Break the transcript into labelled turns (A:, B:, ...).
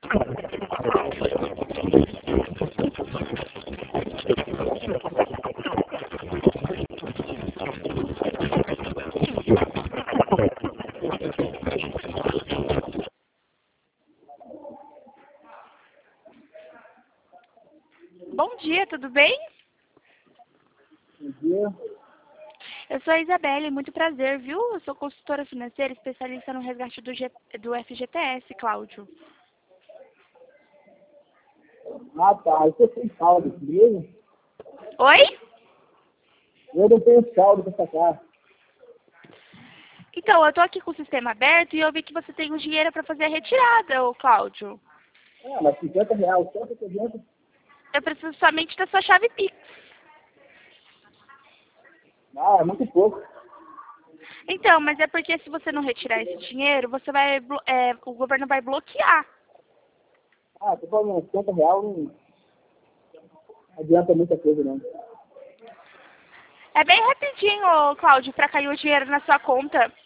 A: Bom dia, tudo bem?
B: Bom dia.
A: Eu sou a Isabelle, muito prazer, viu? Eu sou consultora financeira especialista no resgate do FGTS, Cláudio.
B: Ah, tá. Eu tô sem saldo, beleza?
A: Oi?
B: Eu não tenho saldo pra sacar.
A: Então, eu tô aqui com o sistema aberto e eu vi que você tem um dinheiro para fazer a retirada, ô Cláudio.
B: Ah, mas R$50, quanto que adianta?
A: Eu preciso somente da sua chave Pix.
B: Ah, é muito pouco.
A: Então, mas é porque se você não retirar esse dinheiro, você vai, o governo vai bloquear.
B: Ah, tô falando, R$50 não adianta muita coisa, não.
A: É bem rapidinho, ô Cláudio, para cair o dinheiro na sua conta.